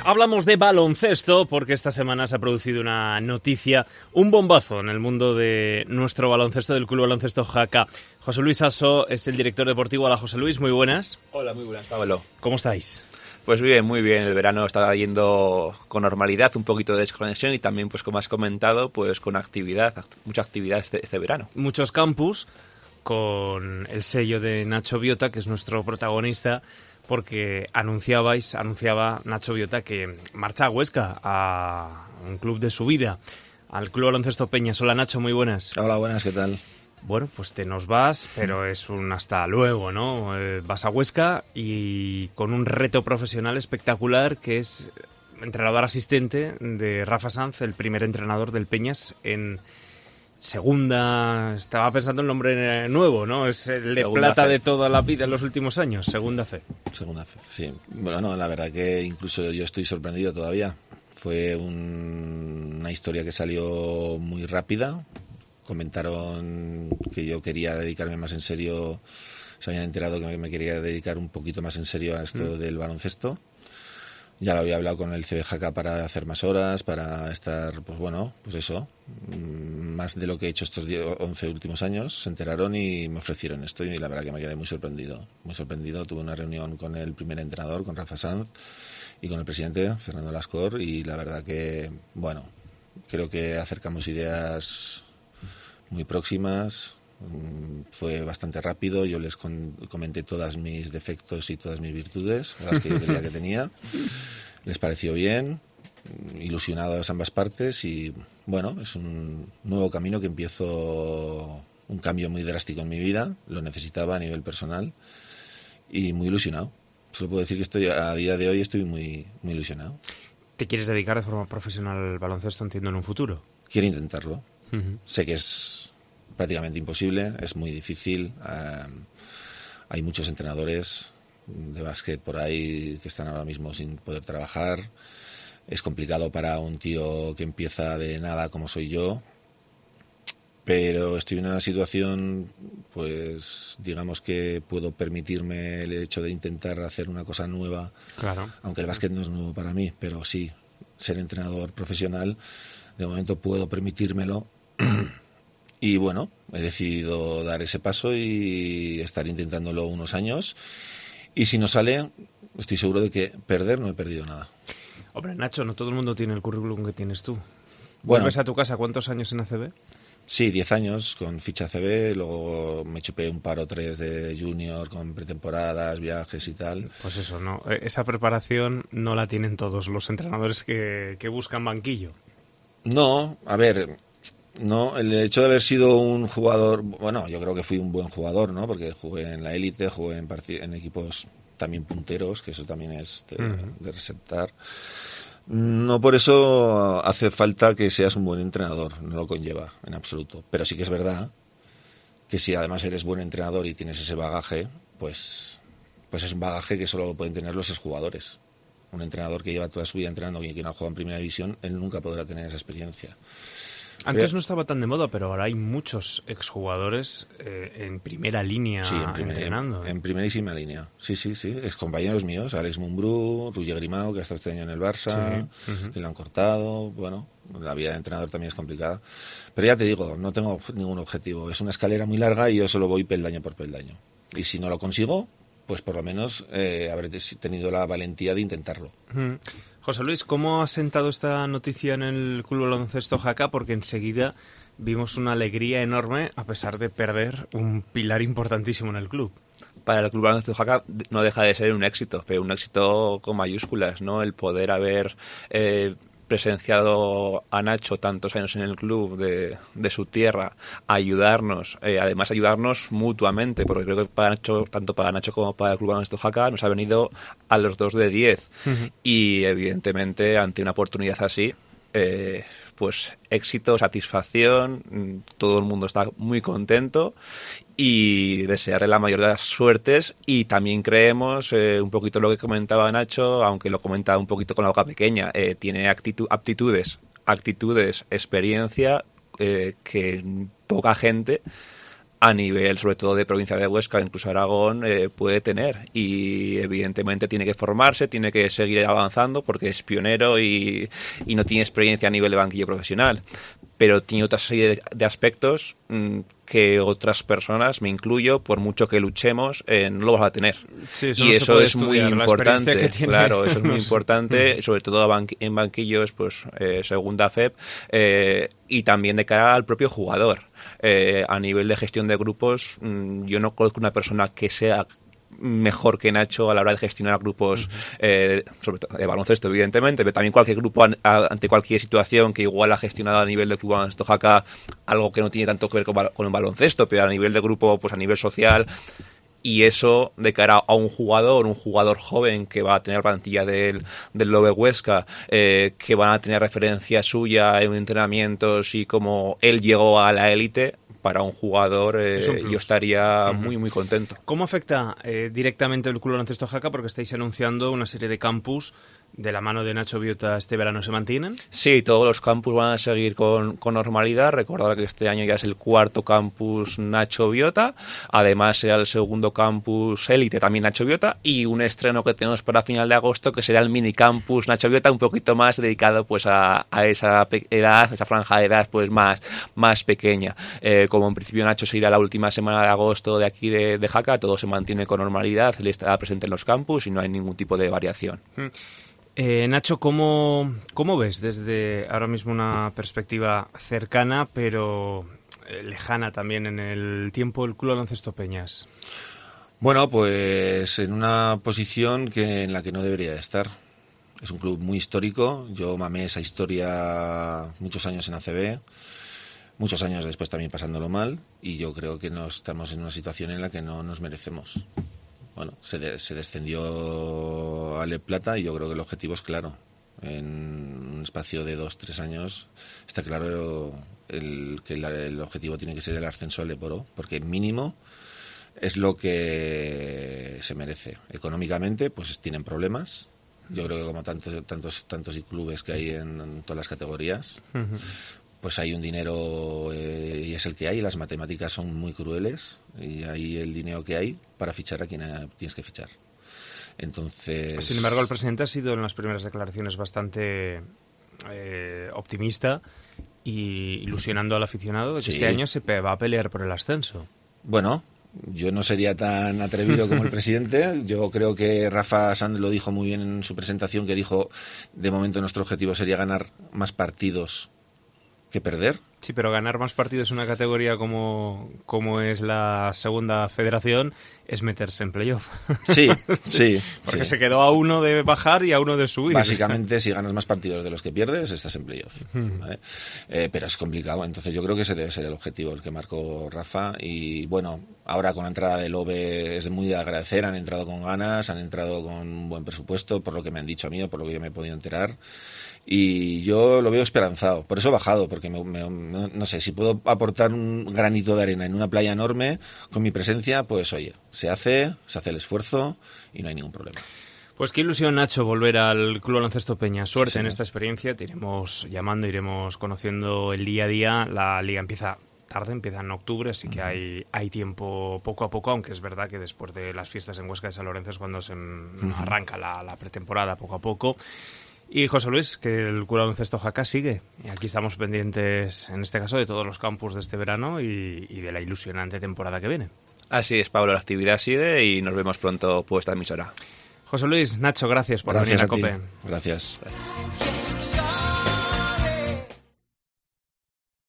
Hablamos de baloncesto porque esta semana se ha producido una noticia, un bombazo en el mundo de nuestro baloncesto, del Club Baloncesto Jaca. José Luis Aso es el director deportivo. Hola, José Luis, muy buenas. Hola, muy buenas, Pablo. ¿Cómo estáis? Pues bien, muy bien. El verano está yendo con normalidad, un poquito de desconexión y también, pues como has comentado, pues con actividad, mucha actividad este verano. Muchos campus con el sello de Nacho Biota, que es nuestro protagonista, porque anunciaba Nacho Biota que marcha a Huesca, a un club de su vida, al Club Baloncesto Peñas. Hola, Nacho, muy buenas. Hola, buenas, ¿qué tal? Bueno, pues te nos vas, pero es un hasta luego, ¿no? Vas a Huesca y con un reto profesional espectacular que es entrenador asistente de Rafa Sanz, el primer entrenador del Peñas en segunda... Estaba pensando el nombre nuevo, ¿no? Es el de Segunda plata fe. de toda la vida en los últimos años, Segunda Fe. Segunda fe, sí. Bueno, no, la verdad que incluso yo estoy sorprendido todavía. Fue una historia que salió muy rápida. Comentaron que yo quería dedicarme más en serio, se habían enterado que me quería dedicar un poquito más en serio a esto del baloncesto. Ya lo había hablado con el CBJK para hacer más horas, para estar, pues bueno, pues eso, más de lo que he hecho estos 11 últimos años. Se enteraron y me ofrecieron esto y la verdad que me quedé muy sorprendido. Muy sorprendido. Tuve una reunión con el primer entrenador, con Rafa Sanz, y con el presidente, Fernando Lascor, y la verdad que, bueno, creo que acercamos ideas muy próximas. Fue bastante rápido. Yo les comenté todos mis defectos y todas mis virtudes, las que yo creía que tenía. Les pareció bien, ilusionados ambas partes y bueno, es un nuevo camino que empiezo, un cambio muy drástico en mi vida. Lo necesitaba a nivel personal y muy ilusionado. Solo puedo decir que a día de hoy estoy muy, muy ilusionado. ¿Te quieres dedicar de forma profesional al baloncesto, entiendo, en un futuro? Quiero intentarlo. Sé que es prácticamente imposible, es muy difícil. Hay muchos entrenadores de básquet por ahí que están ahora mismo sin poder trabajar. Es complicado para un tío que empieza de nada como soy yo, pero estoy en una situación, pues digamos que puedo permitirme el hecho de intentar hacer una cosa nueva. Claro. Aunque el básquet no es nuevo para mí, pero sí, ser entrenador profesional, de momento puedo permitírmelo. Y bueno, he decidido dar ese paso y estar intentándolo unos años. Y si no sale, estoy seguro de que perder no he perdido nada. Hombre, Nacho, no todo el mundo tiene el currículum que tienes tú. Bueno, ¿Vuelves a tu casa cuántos años en ACB? Sí, 10 años con ficha ACB, luego me chupé un par o tres de junior con pretemporadas, viajes y tal. Pues eso, no, esa preparación no la tienen todos los entrenadores que buscan banquillo. No, a ver, no, el hecho de haber sido un jugador, bueno, yo creo que fui un buen jugador, ¿no? Porque jugué en la élite, jugué en equipos también punteros, que eso también es de resaltar. No por eso hace falta que seas un buen entrenador, no lo conlleva en absoluto. Pero sí que es verdad que si además eres buen entrenador y tienes ese bagaje, pues es un bagaje que solo pueden tener los exjugadores. Un entrenador que lleva toda su vida entrenando y que no ha jugado en primera división, él nunca podrá tener esa experiencia. Antes no estaba tan de moda, pero ahora hay muchos exjugadores en primera línea entrenando. En primerísima línea. Sí. Es compañeros míos, Alex Mumbrú, Roger Grimau, que ha estado este año en el Barça, que lo han cortado. Bueno, la vida de entrenador también es complicada. Pero ya te digo, no tengo ningún objetivo. Es una escalera muy larga y yo solo voy peldaño por peldaño. Y si no lo consigo, pues por lo menos habré tenido la valentía de intentarlo. José Luis, ¿cómo ha sentado esta noticia en el Club Baloncesto Jaca? Porque enseguida vimos una alegría enorme a pesar de perder un pilar importantísimo en el club. Para el Club Baloncesto Jaca no deja de ser un éxito, pero un éxito con mayúsculas, ¿no? El poder haber presenciado a Nacho tantos años en el club de su tierra, ayudarnos, además ayudarnos mutuamente, porque creo que para Nacho, tanto para Nacho como para el Club Baloncesto Jaca nos ha venido a los dos de 10 y evidentemente ante una oportunidad así pues éxito, satisfacción, todo el mundo está muy contento y desearle la mayor de las suertes. Y también creemos, un poquito lo que comentaba Nacho, aunque lo comentaba un poquito con la boca pequeña, tiene aptitudes, experiencia que poca gente a nivel sobre todo de provincia de Huesca, incluso Aragón, puede tener, y evidentemente tiene que formarse, tiene que seguir avanzando porque es pionero y no tiene experiencia a nivel de banquillo profesional, pero tiene otra serie de aspectos que otras personas, me incluyo, por mucho que luchemos, no lo vas a tener. Sí, y eso es muy importante. Claro, eso es muy no importante, sobre todo en banquillos, pues segunda FEP, y también de cara al propio jugador. A nivel de gestión de grupos, yo no conozco una persona que sea mejor que Nacho a la hora de gestionar grupos, sobre todo de baloncesto, evidentemente, pero también cualquier grupo ante cualquier situación que igual ha gestionado a nivel del Club Baloncesto Jaca, algo que no tiene tanto que ver con el baloncesto, pero a nivel de grupo, pues a nivel social. Y eso de cara a un jugador joven que va a tener plantilla del Lobe Huesca, que van a tener referencia suya en entrenamientos y como él llegó a la élite, para un jugador yo estaría muy, muy contento. ¿Cómo afecta directamente el Club Baloncesto Jaca? Porque estáis anunciando una serie de campus de la mano de Nacho Biota este verano. ¿Se mantienen? Sí, todos los campus van a seguir con normalidad. Recordad que este año ya es el cuarto campus Nacho Biota. Además será el segundo campus élite también Nacho Biota. Y un estreno que tenemos para final de agosto que será el mini campus Nacho Biota, un poquito más dedicado pues a esa edad, esa franja de edad pues más pequeña. Como en principio Nacho se irá la última semana de agosto de aquí de Jaca, todo se mantiene con normalidad. Él estará presente en los campus y no hay ningún tipo de variación. Nacho, ¿cómo ves desde ahora mismo una perspectiva cercana, pero lejana también en el tiempo, el Club Baloncesto Peñas? Bueno, pues en una posición en la que no debería de estar. Es un club muy histórico. Yo mamé esa historia muchos años en ACB, muchos años después también pasándolo mal, y yo creo que no estamos en una situación en la que no nos merecemos. Bueno, se descendió a Le Plata y yo creo que el objetivo es claro. En un espacio de 2-3 años está claro que el objetivo tiene que ser el ascenso al Leporo, porque mínimo es lo que se merece. Económicamente, pues tienen problemas. Yo creo que como tantos clubes que hay en todas las categorías, pues hay un dinero y es el que hay. Las matemáticas son muy crueles y hay el dinero que hay para fichar a quien tienes que fichar. Entonces, sin embargo, el presidente ha sido en las primeras declaraciones bastante optimista y ilusionando al aficionado de que este año se va a pelear por el ascenso. Bueno, yo no sería tan atrevido como el presidente. Yo creo que Rafa Sanz lo dijo muy bien en su presentación, que dijo, de momento nuestro objetivo sería ganar más partidos que perder. Sí, pero ganar más partidos en una categoría como es la segunda federación es meterse en playoff. Sí, sí. Porque se quedó a uno de bajar y a uno de subir. Básicamente, si ganas más partidos de los que pierdes, estás en playoff. ¿Vale? Pero es complicado. Entonces yo creo que ese debe ser el objetivo, el que marcó Rafa. Y bueno, ahora con la entrada del Lobe es muy de agradecer. Han entrado con ganas, han entrado con un buen presupuesto, por lo que me han dicho a mí, por lo que yo me he podido enterar. Y yo lo veo esperanzado, por eso he bajado, porque no sé, si puedo aportar un granito de arena en una playa enorme con mi presencia, pues oye, se hace el esfuerzo y no hay ningún problema. Pues qué ilusión, Nacho, volver al Club Baloncesto Peña. Suerte sí, en esta experiencia, te iremos llamando, iremos conociendo el día a día. La liga empieza tarde, empieza en octubre, así que hay tiempo poco a poco, aunque es verdad que después de las fiestas en Huesca de San Lorenzo es cuando se arranca la pretemporada poco a poco. Y José Luis, que el Club Baloncesto Jaca sigue. Y aquí estamos pendientes, en este caso, de todos los campus de este verano y de la ilusionante temporada que viene. Así es, Pablo, la actividad sigue y nos vemos pronto por esta emisora. José Luis, Nacho, gracias por venir a COPE. Gracias.